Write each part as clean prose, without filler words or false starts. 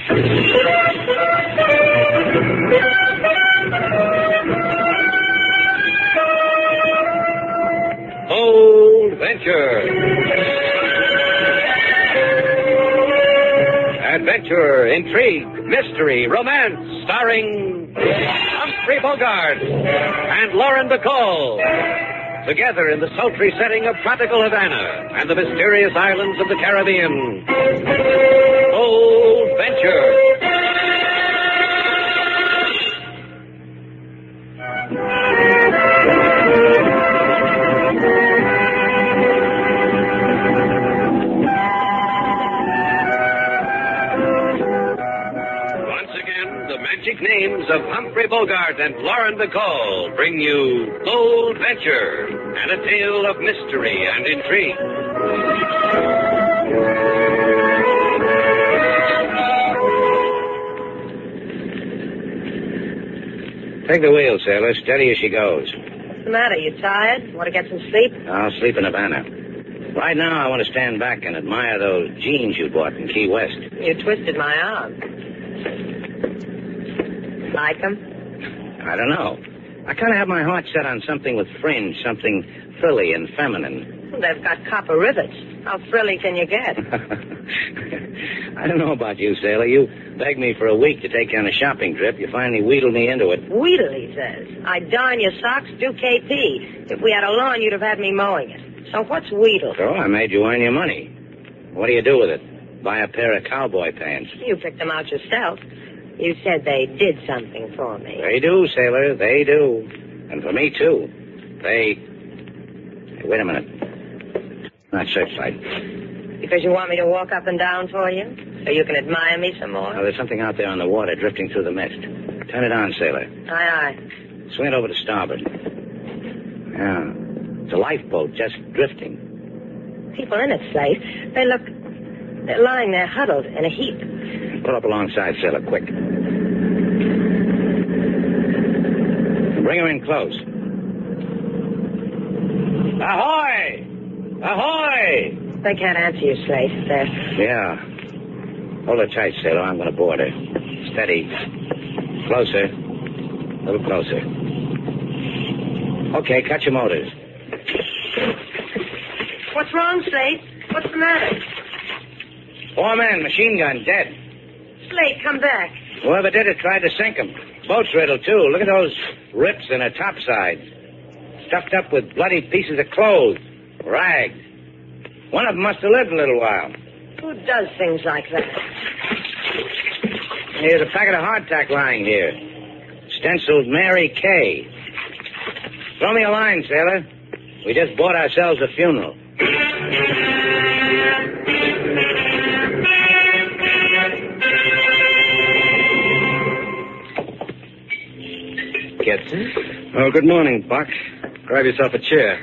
Bold Venture. Adventure, intrigue, mystery, romance, starring Humphrey Bogart and Lauren Bacall. Together in the sultry setting of tropical Havana and the mysterious islands of the Caribbean. Bold Venture. Names of Humphrey Bogart and Lauren Bacall bring you Bold Venture and a tale of mystery and intrigue. Take the wheel, sailor. Steady as she goes. What's the matter? You tired? Want to get some sleep? I'll sleep in Havana. Right now, I want to stand back and admire those jeans you bought in Key West. You twisted my arm. Like them? I don't know. I kind of have my heart set on something with fringe, something frilly and feminine. Well, they've got copper rivets. How frilly can you get? I don't know about you, sailor. You begged me for a week to take you on a shopping trip. You finally wheedled me into it. Wheedle, he says. I'd darn your socks, do KP. If we had a lawn, you'd have had me mowing it. So what's wheedle? So I made you earn your money. What do you do with it? Buy a pair of cowboy pants. You picked them out yourself. You said they did something for me. They do, sailor. They do. And for me, too. Hey, wait a minute. Not searchlight. Because you want me to walk up and down for you? So you can admire me some more? Oh, there's something out there on the water drifting through the mist. Turn it on, sailor. Aye, aye. Swing it over to starboard. Yeah. It's a lifeboat just drifting. People in it, Slate. They're lying there huddled in a heap. Pull up alongside, sailor, quick. Bring her in close. Ahoy! Ahoy! They can't answer you, Slate. Yeah. Hold her tight, sailor. I'm going to board her. Steady. Closer. A little closer. Okay, cut your motors. What's wrong, Slate? What's the matter? 4 men, machine gun, dead. Slate, come back. Whoever did it tried to sink them. Boat's riddled, too. Look at those rips in her topside. Stuffed up with bloody pieces of clothes. Rags. One of them must have lived a little while. Who does things like that? Here's a packet of hardtack lying here. Stenciled Mary Kay. Throw me a line, sailor. We just bought ourselves a funeral. Gibson? Oh, good morning, Buck. Grab yourself a chair.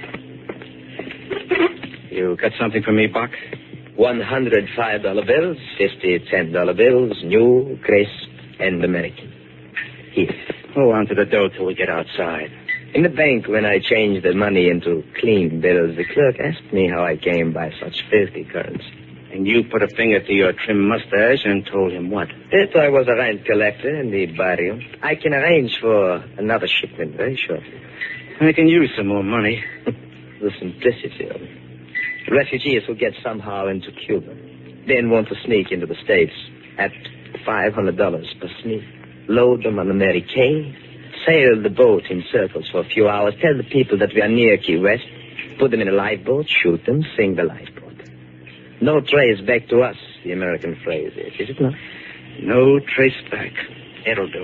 You got something for me, Buck? $105 bills, 50 $10 bills, new, crisp, and American. Here. Hold on to the dough till we get outside. In the bank, when I changed the money into clean bills, the clerk asked me how I came by such filthy currency. And you put a finger to your trim mustache and told him what? That I was a rent collector in the barrio. I can arrange for another shipment very shortly. I can use some more money. The simplicity of it. Refugees who get somehow into Cuba, then want to sneak into the States at $500 per sneak. Load them on the Mary Kay, sail the boat in circles for a few hours, tell the people that we are near Key West, put them in a lifeboat, shoot them, sink the lifeboat. No trace back to us, the American phrase is it not? No trace back. It'll do.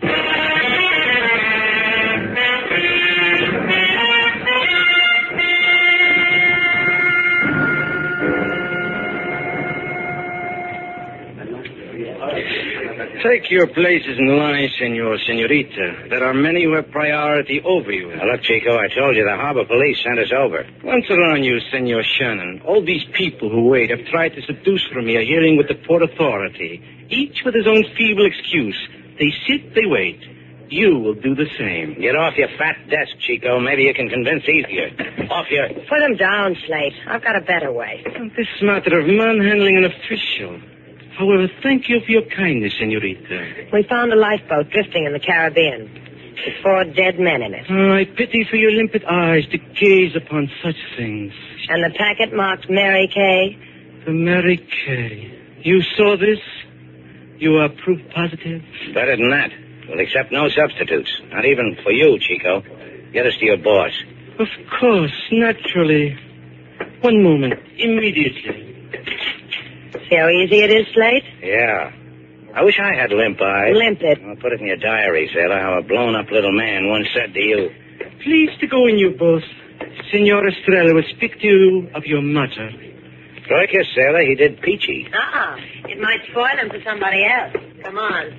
Take your places in line, senorita. There are many who have priority over you. Now, look, Chico, I told you the harbor police sent us over. Once around you, Senor Shannon, all these people who wait have tried to seduce from me a hearing with the Port Authority, each with his own feeble excuse. They sit, they wait. You will do the same. Get off your fat desk, Chico. Maybe you can convince easier. Off your... Put him down, Slate. I've got a better way. This matter of manhandling an official. However, thank you for your kindness, senorita. We found a lifeboat drifting in the Caribbean with 4 dead men in it. Oh, I pity for your limpid eyes to gaze upon such things. And the packet marked Mary Kay. The Mary Kay. You saw this? You are proof positive? Better than that. We'll accept no substitutes. Not even for you, Chico. Get us to your boss. Of course, naturally. One moment. Immediately. See how easy it is, Slate? Yeah. I wish I had limp eyes. Limp it. I'll put it in your diary, sailor, how a blown-up little man once said to you. Please to go in, you both. Senor Estrella will speak to you of your mother. Troika, sailor, he did peachy. It might spoil him for somebody else. Come on.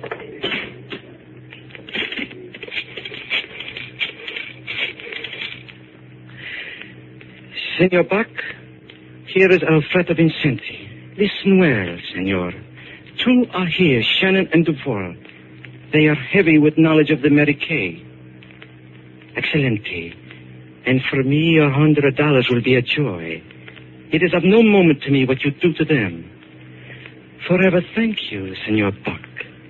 Senor Buck, here is Alfredo Vincenti. Listen well, senor. 2 are here, Shannon and Duval. They are heavy with knowledge of the Mary Kay. Excelente. And for me, $100 will be a joy. It is of no moment to me what you do to them. Forever thank you, Senor Buck.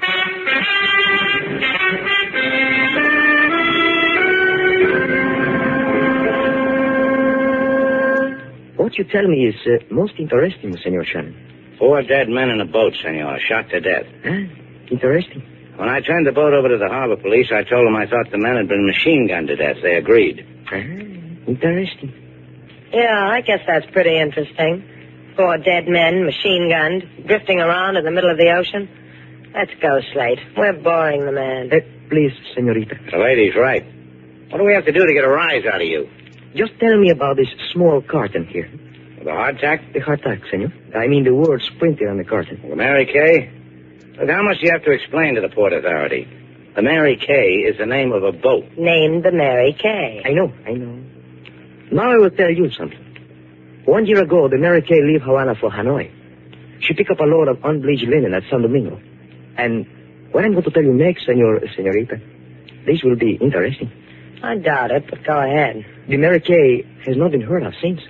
What you tell me is most interesting, Senor Shannon. 4 dead men in a boat, senor, shot to death. Interesting. When I turned the boat over to the harbor police, I told them I thought the men had been machine gunned to death. They agreed. Interesting. Yeah, I guess that's pretty interesting. 4 dead men, machine-gunned, drifting around in the middle of the ocean. Let's go, Slate. We're boring the man. Please, senorita. The lady's right. What do we have to do to get a rise out of you? Just tell me about this small carton here. The hardtack? The hardtack, senor. I mean the words printed on the carton. The Mary Kay? Look, how much do you have to explain to the Port Authority? The Mary Kay is the name of a boat. Named the Mary Kay. I know. Now I will tell you something. 1 year ago, the Mary Kay left Havana for Hanoi. She picked up a load of unbleached linen at San Domingo. And what I'm going to tell you next, senorita, this will be interesting. I doubt it, but go ahead. The Mary Kay has not been heard of since.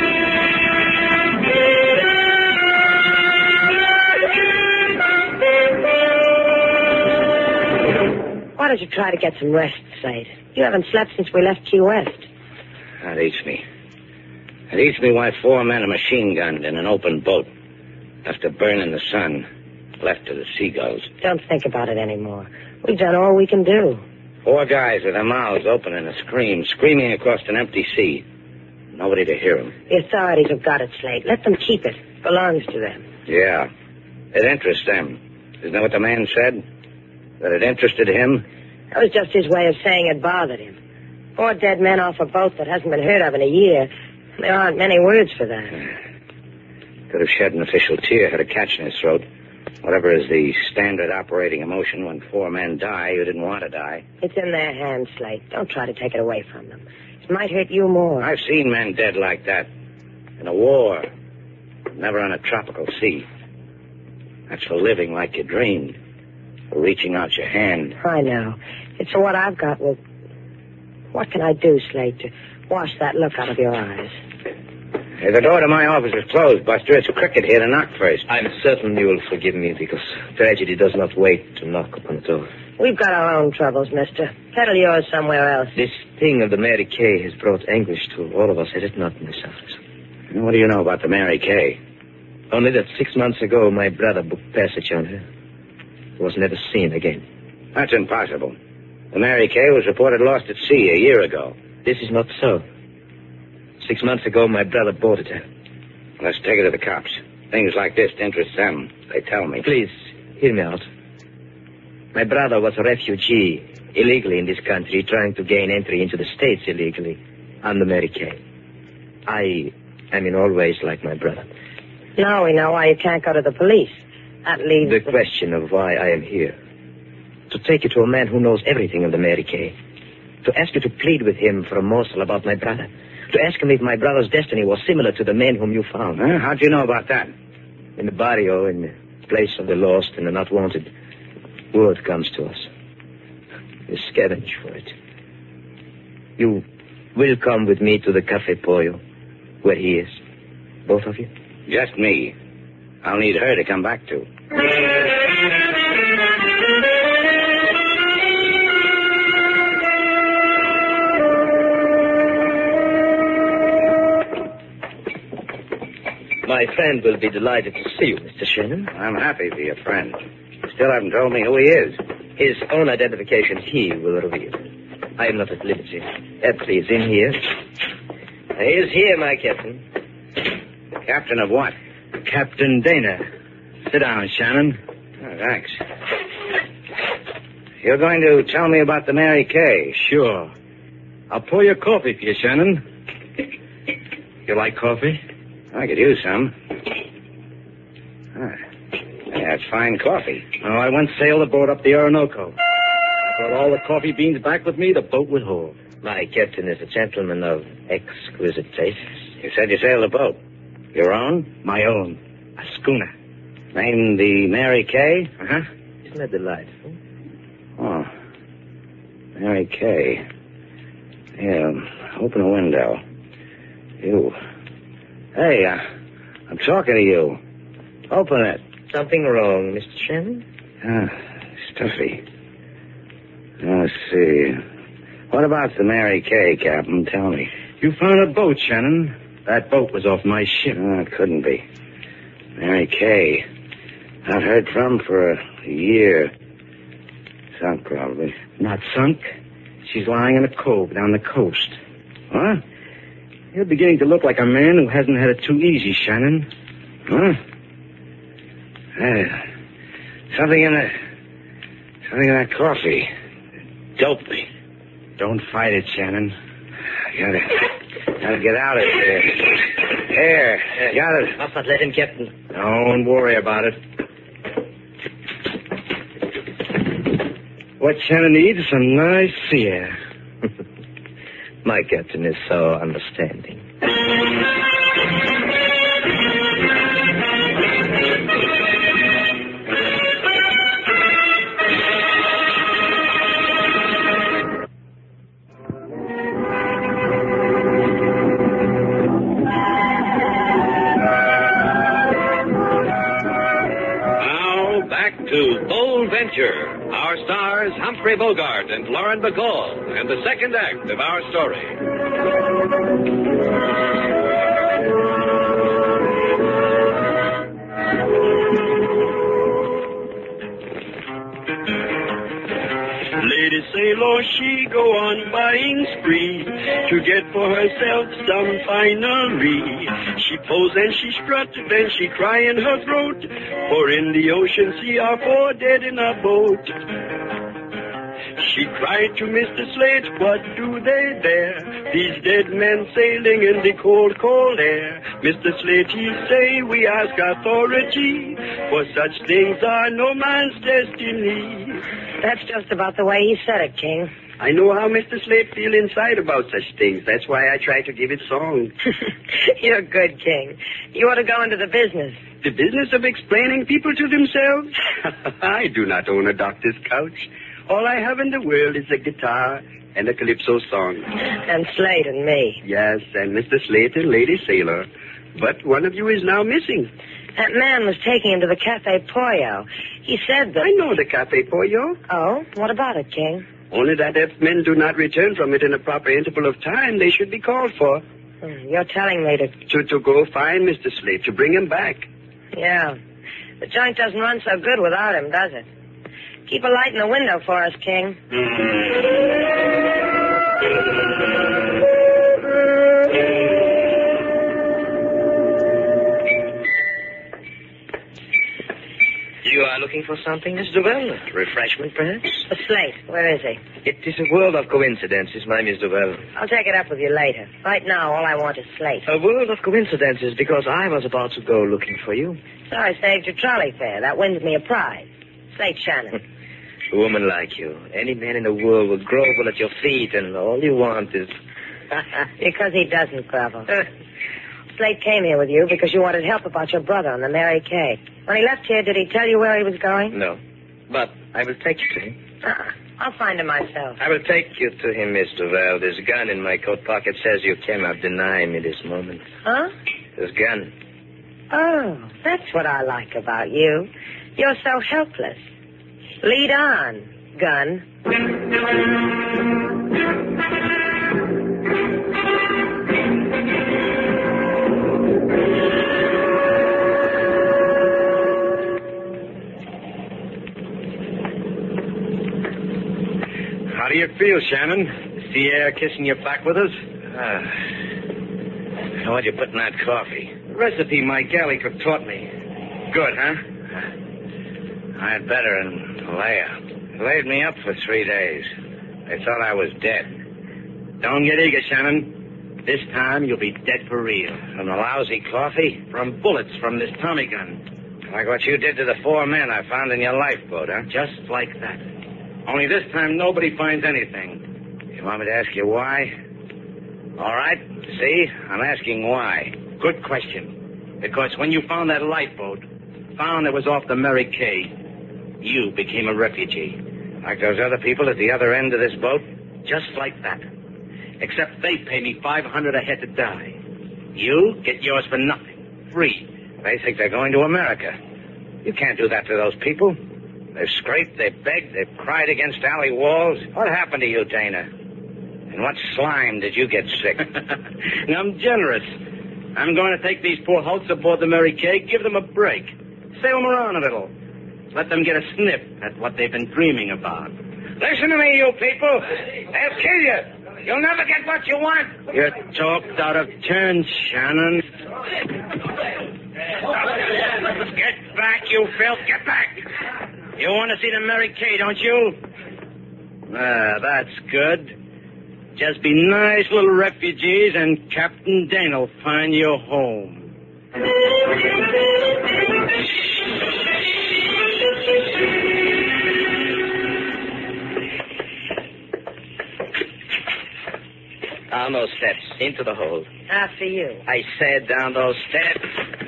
Why don't you try to get some rest, Slade? You haven't slept since we left Key West. That eats me. It eats me why 4 men are machine-gunned in an open boat. Left to burn in the sun. Left to the seagulls. Don't think about it anymore. We've done all we can do. 4 guys with their mouths open in a scream, screaming across an empty sea. Nobody to hear them. The authorities have got it, Slade. Let them keep it. It belongs to them. Yeah. It interests them. Isn't that what the man said? That it interested him? That was just his way of saying it bothered him. 4 dead men off a boat that hasn't been heard of in a year. There aren't many words for that. Could have shed an official tear, had a catch in his throat. Whatever is the standard operating emotion when 4 men die who didn't want to die. It's in their hands, Slate. Don't try to take it away from them. It might hurt you more. I've seen men dead like that. In a war. Never on a tropical sea. That's for living like you dreamed. For reaching out your hand. I know. It's what I've got. Well, what can I do, Slate, to wash that look out of your eyes? Hey, the door to my office is closed, Buster. It's Cricket here to knock first. I'm certain you will forgive me because tragedy does not wait to knock upon the door. We've got our own troubles, mister. Settle yours somewhere else. This thing of the Mary Kay has brought anguish to all of us, has it not, Miss Alphys? What do you know about the Mary Kay? Only that 6 months ago, my brother booked passage on her. Was never seen again. That's impossible. The Mary Kay was reported lost at sea a year ago. This is not so. 6 months ago, my brother boarded her. Let's take her to the cops. Things like this interest them. They tell me. Please, hear me out. My brother was a refugee, illegally in this country, trying to gain entry into the States illegally. I'm the Mary Kay. I am in all ways like my brother. Now we know why you can't go to the police. That leaves the question of why I am here. To take you to a man who knows everything of the Mary Kay. To ask you to plead with him for a morsel about my brother. To ask him if my brother's destiny was similar to the man whom you found. Huh? How'd you know about that? In the barrio, in the place of the lost and the not wanted, word comes to us. We scavenge for it. You will come with me to the Cafe Pollo, where he is. Both of you? Just me. I'll need her to come back to. My friend will be delighted to see you, Mr. Shannon. I'm happy to be a friend. Still haven't told me who he is. His own identification he will reveal. I am not at liberty. Please, in here. He is here, my captain. Captain of what? Captain Dana. Sit down, Shannon. Oh, thanks. You're going to tell me about the Mary Kay? Sure. I'll pour your coffee for you, Shannon. You like coffee? I could use some. Yeah, it's fine coffee. Oh, I once sailed aboard up the Orinoco. I brought all the coffee beans back with me the boat would hold. My captain is a gentleman of exquisite tastes. You said you sailed a boat. Your own? My own. A schooner. Named the Mary Kay? Uh-huh. Isn't that delightful? Oh. Mary Kay. Yeah, open a window. You. Hey, I'm talking to you. Open it. Something wrong, Mr. Shannon? Stuffy. Let's see. What about the Mary Kay, Captain? Tell me. You found a boat, Shannon. That boat was off my ship. It couldn't be. Mary Kay. Not heard from for a year. Sunk, probably. Not sunk. She's lying in a cove down the coast. What? You're beginning to look like a man who hasn't had it too easy, Shannon. Huh? Something in that coffee. Doped me. Don't fight it, Shannon. Gotta get out of here. Here. Got it. Must not let him, Captain. Don't worry about it. What Shannon needs is some nice sea air. My captain is so understanding. Now, back to Bold Venture. Our stars, Humphrey Bogart and Lauren Bacall, and the second act of our story. Lady Sailor, she go on buying spree to get for herself some finery. She pose and she strut, then she cry in her throat, for in the ocean sea are 4 dead in a boat. She cried to Mr. Slate, what do they there? These dead men sailing in the cold, cold air. Mr. Slate, he say, we ask authority, for such things are no man's destiny. That's just about the way he said it, King. I know how Mr. Slate feel inside about such things. That's why I try to give it song. You're good, King. You ought to go into the business. The business of explaining people to themselves? I do not own a doctor's couch. All I have in the world is a guitar and a calypso song. And Slate and me. Yes, and Mr. Slate and Lady Sailor. But one of you is now missing. That man was taking him to the Cafe Pollo. He said that... I know the Cafe Pollo. Oh? What about it, King? Only that if men do not return from it in a proper interval of time, they should be called for. You're telling me To go find Mr. Slate, to bring him back. Yeah. The joint doesn't run so good without him, does it? Keep a light in the window for us, King. You are looking for something, Miss Duval? Refreshment, perhaps? The Slate. Where is he? It is a world of coincidences, my Miss Duval. I'll take it up with you later. Right now, all I want is Slate. A world of coincidences because I was about to go looking for you. So I saved your trolley fare. That wins me a prize. Slate Shannon. A woman like you. Any man in the world would grovel at your feet, and all you want is... Because he doesn't grovel. Slate came here with you because you wanted help about your brother on the Mary Kay. When he left here, did he tell you where he was going? No. But I will take you to him. I'll find him myself. I will take you to him, Miss Duval. This gun in my coat pocket says you cannot deny me this moment. Huh? This gun. Oh, that's what I like about you. You're so helpless. Lead on, gun. How do you feel, Shannon? Is the air kissing your back with us? What'd you put in that coffee? Recipe my galley cook taught me. Good, huh? I'd better, and Leia laid me up for 3 days. They thought I was dead. Don't get eager, Shannon. This time you'll be dead for real. From the lousy coffee? From bullets from this Tommy gun. Like what you did to the 4 men I found in your lifeboat, huh? Just like that. Only this time nobody finds anything. You want me to ask you why? All right. See? I'm asking why. Good question. Because when you found that lifeboat, found it was off the Mary Kay, you became a refugee. Like those other people at the other end of this boat? Just like that. Except they pay me $500 a head to die. You get yours for nothing. Free. They think they're going to America. You can't do that to those people. They've scraped, they've begged, they've cried against alley walls. What happened to you, Dana? And what slime did you get sick? Now, I'm generous. I'm going to take these poor hulks aboard the Mary Kay, give them a break. Sail them around a little. Let them get a sniff at what they've been dreaming about. Listen to me, you people. They'll kill you. You'll never get what you want. You're talked out of turn, Shannon. Get back, you filth. Get back. You want to see the Mary Kay, don't you? That's good. Just be nice little refugees, and Captain Dane will find you home. Down those steps, into the hold. After you. I said down those steps.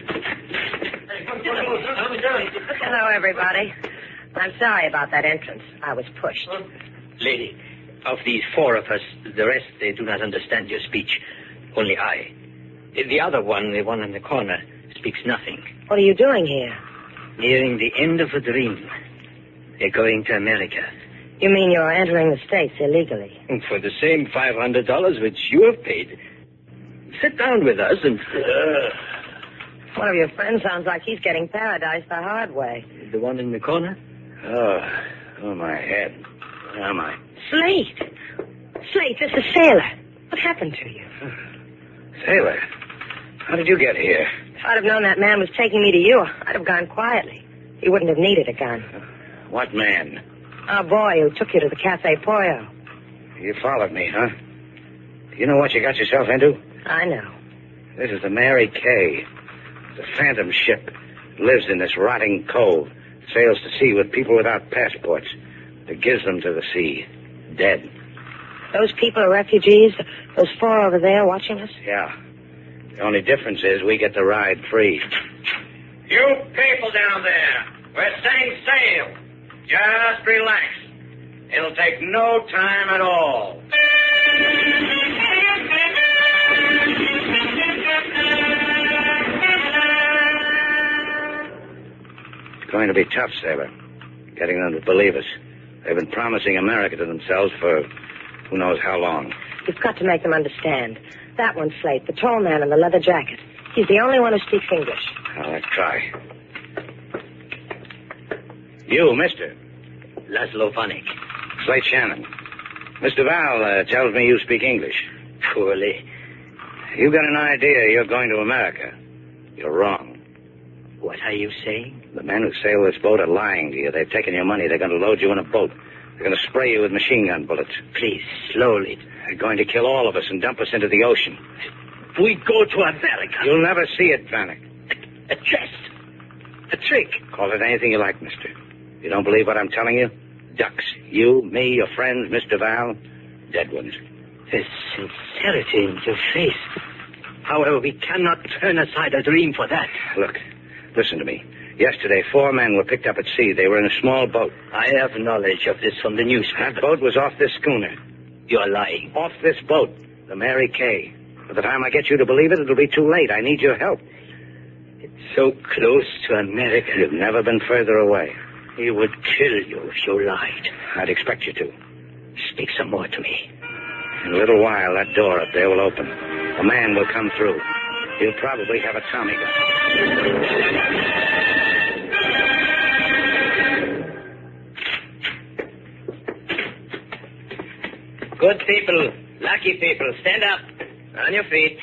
Hello, everybody. I'm sorry about that entrance. I was pushed. Lady, of these 4 of us, the rest, they do not understand your speech. Only I. The other one, the one in the corner, speaks nothing. What are you doing here? Nearing the end of a dream. They're going to America. You mean you're entering the States illegally? For the same $500 which you have paid. Sit down with us and... One of your friends sounds like he's getting paradise the hard way. The one in the corner? Oh, my head. Where am I? Slate! Slate, this is Sailor. What happened to you? Sailor, how did you get here? If I'd have known that man was taking me to you, I'd have gone quietly. He wouldn't have needed a gun. What man? Our boy who took you to the Cafe Pollo. You followed me, huh? You know what you got yourself into? I know. This is the Mary Kay. It's a phantom ship. Lives in this rotting cove. Sails to sea with people without passports. It gives them to the sea. Dead. Those people are refugees? Those 4 over there watching us? Yeah. The only difference is we get to ride free. You people down there, we're setting sail. Just relax. It'll take no time at all. It's going to be tough, Sailor. Getting them to believe us. They've been promising America to themselves for who knows how long. You've got to make them understand. That one, Slate, the tall man in the leather jacket. He's the only one who speaks English. Let's try. You, mister. Laszlo Vanek. Slate Shannon. Mr. Val tells me you speak English. Poorly. You got an idea you're going to America. You're wrong. What are you saying? The men who sail this boat are lying to you. They've taken your money. They're going to load you in a boat. They're going to spray you with machine gun bullets. Please, slowly. They're going to kill all of us and dump us into the ocean. We go to America. You'll never see it, Vanek. A jest. A trick. Call it anything you like, mister. You don't believe what I'm telling you? Ducks. You, me, your friends, Mr. Val, dead ones. There's sincerity in your face. However, we cannot turn aside a dream for that. Look, listen to me. Yesterday, 4 men were picked up at sea. They were in a small boat. I have knowledge of this from the newspaper. That boat was off this schooner. You're lying. Off this boat, the Mary Kay. By the time I get you to believe it, it'll be too late. I need your help. It's so close to America. You've never been further away. He would kill you if you lied. I'd expect you to. Speak some more to me. In a little while, that door up there will open. A man will come through. He'll probably have a Tommy gun. Good people, lucky people, stand up. On your feet.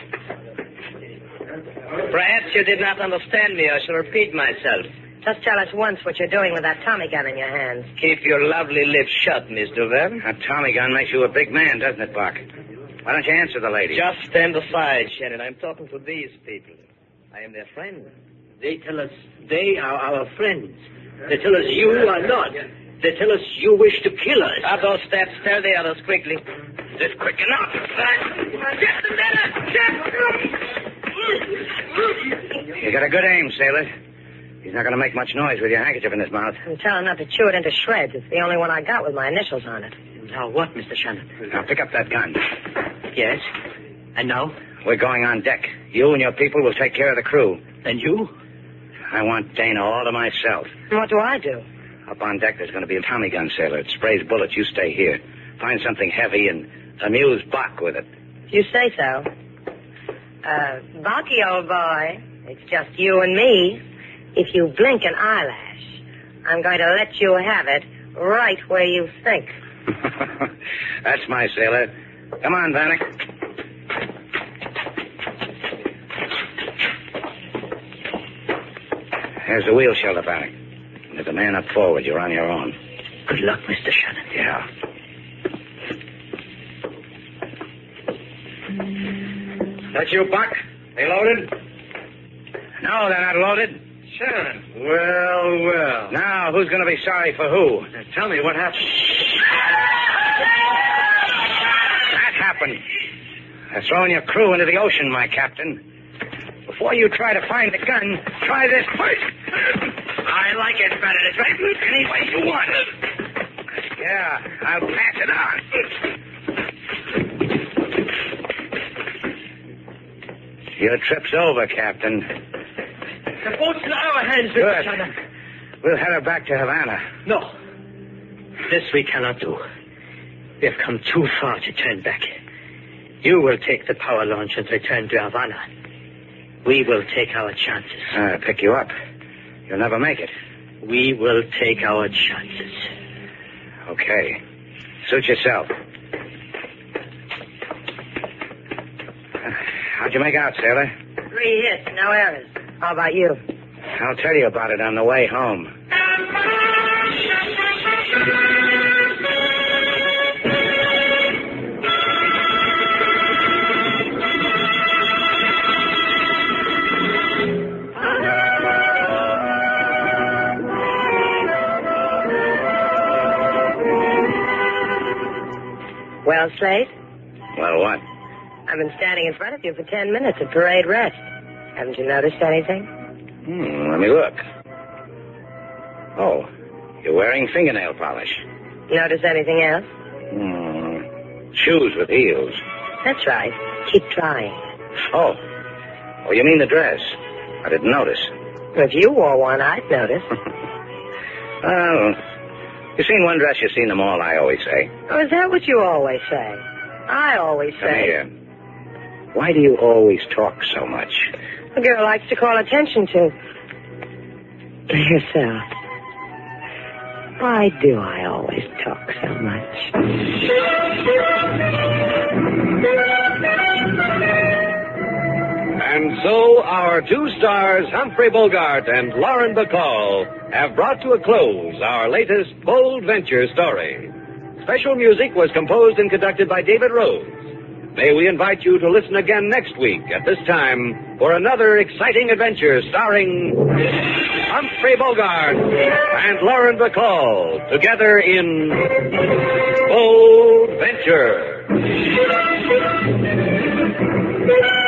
Perhaps you did not understand me. I shall repeat myself. Just tell us once what you're doing with that Tommy gun in your hands. Keep your lovely lips shut, Miss Duval. That Tommy gun makes you a big man, doesn't it, Buck? Why don't you answer the lady? Just stand aside, Shannon. I'm talking to these people. I am their friend. They tell us they are our friends. They tell us you are not. They tell us you wish to kill us. Up those steps. Tell the others quickly. Just quick enough. Get the You got a good aim, sailor. He's not going to make much noise with your handkerchief in his mouth. And tell him not to chew it into shreds. It's the only one I got with my initials on it. Now what, Mr. Shannon? Now pick up that gun. Yes. And now? We're going on deck. You and your people will take care of the crew. And you? I want Dana all to myself. And what do I do? Up on deck, there's going to be a Tommy gun, sailor. It sprays bullets. You stay here. Find something heavy and amuse Buck with it. You say so. Bucky, old boy, it's just you and me. If you blink an eyelash, I'm going to let you have it right where you think. That's my sailor. Come on, Vanek. There's the wheel shelter, Vanek. There's a man up forward. You're on your own. Good luck, Mr. Shannon. Yeah. That you, Buck? They loaded? No, they're not loaded. Shannon. Well. Now, who's going to be sorry for who? Now, tell me what happened. That happened. They're throwing your crew into the ocean, my captain. Before you try to find the gun, try this first. I like it better this way. Any way you want it. Yeah, I'll pass it on. Your trip's over, Captain. The boat's in our hands, Mr. Good. Shannon. We'll head her back to Havana. No. This we cannot do. We have come too far to turn back. You will take the power launch and return to Havana. We will take our chances. I'll pick you up. You'll never make it. We will take our chances. Okay. Suit yourself. How'd you make out, sailor? 3 hits, no errors. How about you? I'll tell you about it on the way home. Well, Slate, Well, what? I've been standing in front of you for 10 minutes at parade rest. Haven't you noticed anything? Let me look. Oh, you're wearing fingernail polish. Notice anything else? Shoes with heels. That's right. Keep trying. Oh, you mean the dress? I didn't notice. If you wore one, I'd notice. Oh, you've seen one dress, you've seen them all, I always say. Oh, is that what you always say? I always Come say. here. Why do you always talk so much? A girl likes to call attention to herself. Why do I always talk so much? And so our two stars, Humphrey Bogart and Lauren Bacall, have brought to a close our latest Bold Venture story. Special music was composed and conducted by David Rose. May we invite you to listen again next week at this time for another exciting adventure starring Humphrey Bogart and Lauren Bacall together in Bold Venture.